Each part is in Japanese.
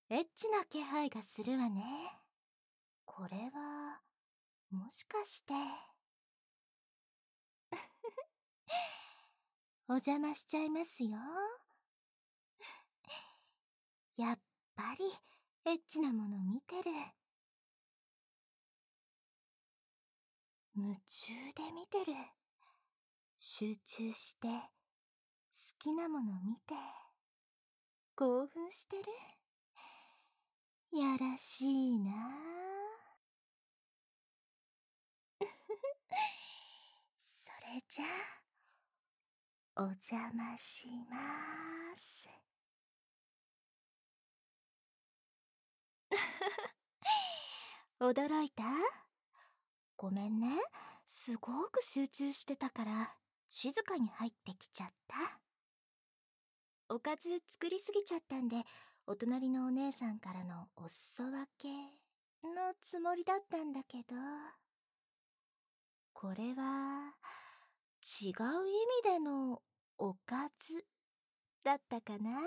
エッチな気配がするわね。これは、もしかして。お邪魔しちゃいますよ。やっぱり、エッチなもの見てる。夢中で見てる。集中して、好きなもの見て、興奮してる。やらしいなあ。それじゃあ、お邪魔しまーす。驚いた？ごめんね。すごく集中してたから、静かに入ってきちゃった。おかず作りすぎちゃったんで、お隣のお姉さんからのお裾分けのつもりだったんだけど、これは違う意味でのおかずだったかな。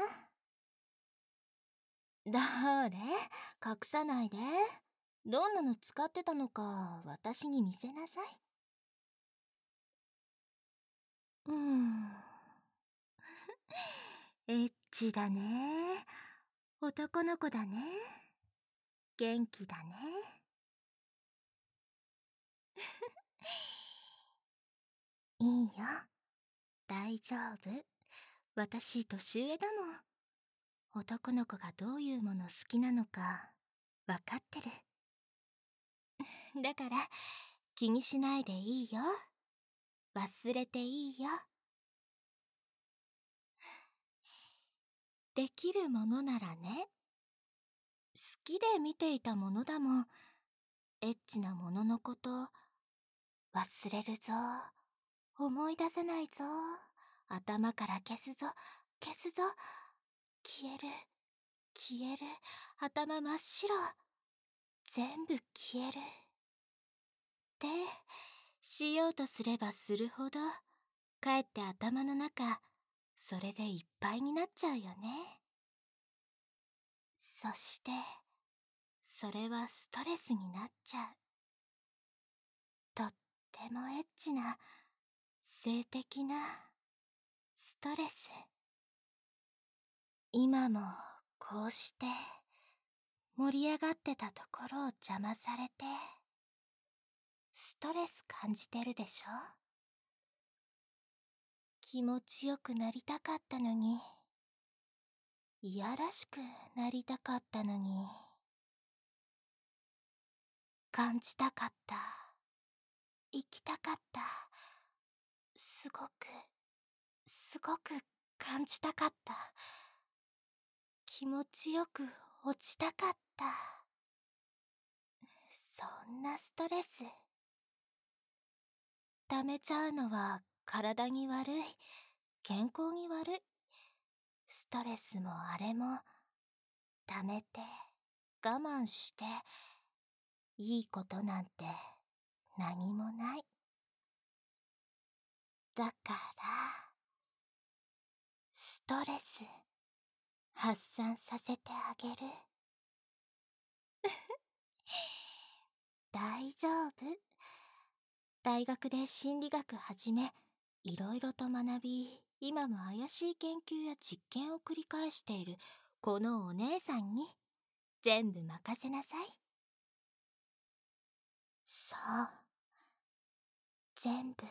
どれ？隠さないで。どんなの使ってたのか私に見せなさい。エッチだね。男の子だね。元気だね。いいよ。大丈夫。私年上だもん。男の子がどういうもの好きなのかわかってる。だから気にしないでいいよ。忘れていいよ。できるものならね。好きで見ていたものだもん。エッチなもののこと忘れるぞ。思い出せないぞ。頭から消すぞ。消すぞ。消える。消える。頭真っ白。全部消える。ってしようとすればするほど、かえって頭の中、それでいっぱいになっちゃうよね。そして、それはストレスになっちゃう。とってもエッチな、性的な、ストレス。今も、こうして、盛り上がってたところを邪魔されて、ストレス感じてるでしょ？気持ちよくなりたかったのに、いやらしくなりたかったのに、感じたかった。生きたかった。すごく、すごく感じたかった。気持ちよく落ちたかった。そんなストレス。溜めちゃうのは体に悪い。健康に悪い。ストレスもあれも、溜めて、我慢して、いいことなんて何もない。だから、ストレス発散させてあげる。大丈夫。大学で心理学始め、いろいろと学び、今も怪しい研究や実験を繰り返しているこのお姉さんに全部任せなさい。そう。全部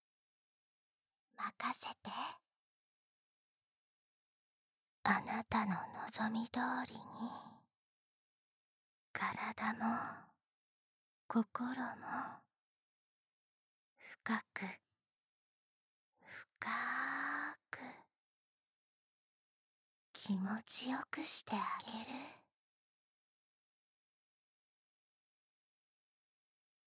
任せて。あなたの望み通りに、体も心も深く深く気持ちよくしてあげる。